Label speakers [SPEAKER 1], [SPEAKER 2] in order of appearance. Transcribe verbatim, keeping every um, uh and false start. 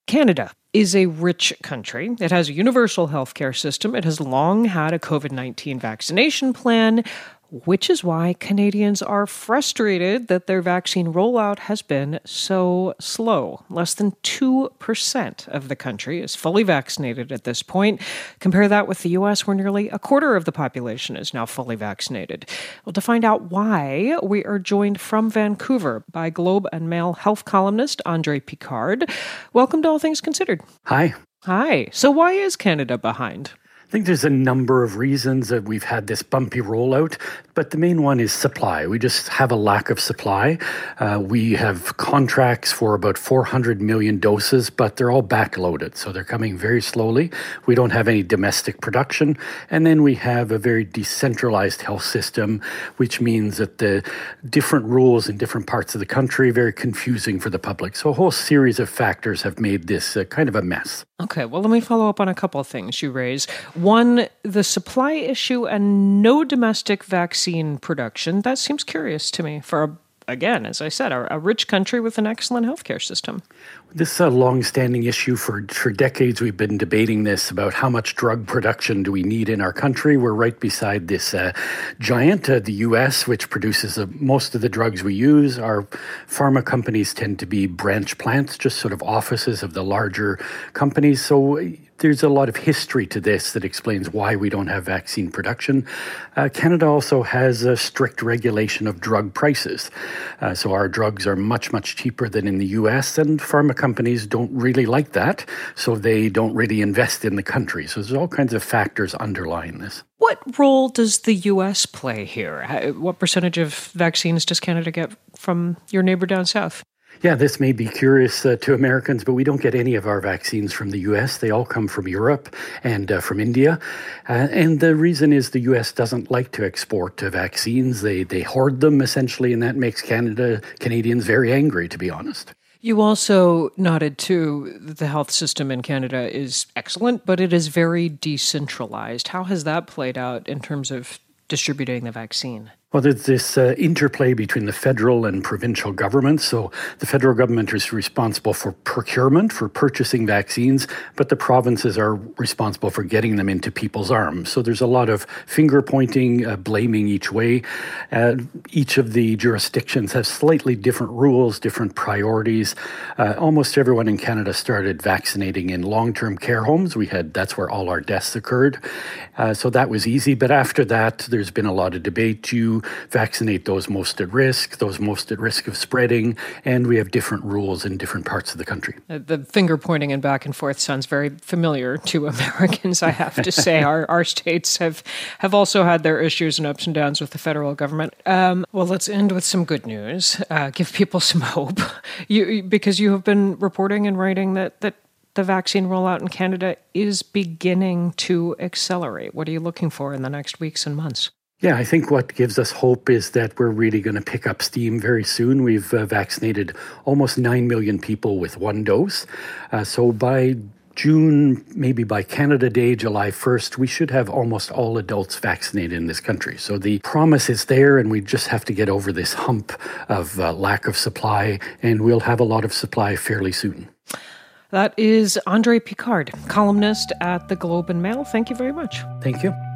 [SPEAKER 1] Canada is a rich country. It has a universal healthcare system. It has long had a covid nineteen vaccination plan, which is why Canadians are frustrated that their vaccine rollout has been so slow. Less than two percent of the country is fully vaccinated at this point. Compare that with the U S, where nearly a quarter of the population is now fully vaccinated. Well, to find out why, we are joined from Vancouver by Globe and Mail health columnist Andre Picard. Welcome to All Things Considered.
[SPEAKER 2] Hi.
[SPEAKER 1] Hi. So why is Canada behind?
[SPEAKER 2] I think there's a number of reasons that we've had this bumpy rollout, but the main one is supply. We just have a lack of supply. Uh, we have contracts for about four hundred million doses, but they're all backloaded, so they're coming very slowly. We don't have any domestic production, and then we have a very decentralized health system, which means that the different rules in different parts of the country are very confusing for the public. So a whole series of factors have made this uh, kind of a mess.
[SPEAKER 1] Okay, well, let me follow up on a couple of things you raise. One, the supply issue and no domestic vaccine production. That seems curious to me for, a, again, as I said, a, a rich country with an excellent healthcare system.
[SPEAKER 2] This is a long-standing issue. For, for decades, we've been debating this about how much drug production do we need in our country. We're right beside this uh, giant, uh, the U S, which produces uh, most of the drugs we use. Our pharma companies tend to be branch plants, just sort of offices of the larger companies. So there's a lot of history to this that explains why we don't have vaccine production. Uh, Canada also has a strict regulation of drug prices. Uh, so our drugs are much, much cheaper than in the U S, and pharma companies don't really like that, so they don't really invest in the country. So there's all kinds of factors underlying this.
[SPEAKER 1] What role does the U S play here? What percentage of vaccines does Canada get from your neighbor down south?
[SPEAKER 2] Yeah, this may be curious uh, to Americans, but we don't get any of our vaccines from the U S. They all come from Europe and uh, from India. Uh, and the reason is the U S doesn't like to export uh, vaccines. They they hoard them, essentially, and that makes Canada Canadians very angry, to be honest.
[SPEAKER 1] You also noted, too, that the health system in Canada is excellent, but it is very decentralized. How has that played out in terms of distributing the vaccine?
[SPEAKER 2] Well, there's this uh, interplay between the federal and provincial governments. So the federal government is responsible for procurement, for purchasing vaccines, but the provinces are responsible for getting them into people's arms. So there's a lot of finger pointing, uh, blaming each way. Uh, each of the jurisdictions have slightly different rules, different priorities. Uh, almost everyone in Canada started vaccinating in long-term care homes. We had that's where all our deaths occurred. Uh, so that was easy. But after that, there's been a lot of debate. You vaccinate those most at risk, those most at risk of spreading, and we have different rules in different parts of the country.
[SPEAKER 1] The finger pointing and back and forth sounds very familiar to Americans, I have to say. our our states have, have also had their issues and ups and downs with the federal government. Um, well, let's end with some good news. Uh, give people some hope. You, because you have been reporting and writing that, that the vaccine rollout in Canada is beginning to accelerate. What are you looking for in the next weeks and months?
[SPEAKER 2] Yeah, I think what gives us hope is that we're really going to pick up steam very soon. We've uh, vaccinated almost nine million people with one dose. Uh, so by June, maybe by Canada Day, July first, we should have almost all adults vaccinated in this country. So the promise is there, and we just have to get over this hump of uh, lack of supply, and we'll have a lot of supply fairly soon.
[SPEAKER 1] That is Andre Picard, columnist at the Globe and Mail. Thank you very much.
[SPEAKER 2] Thank you.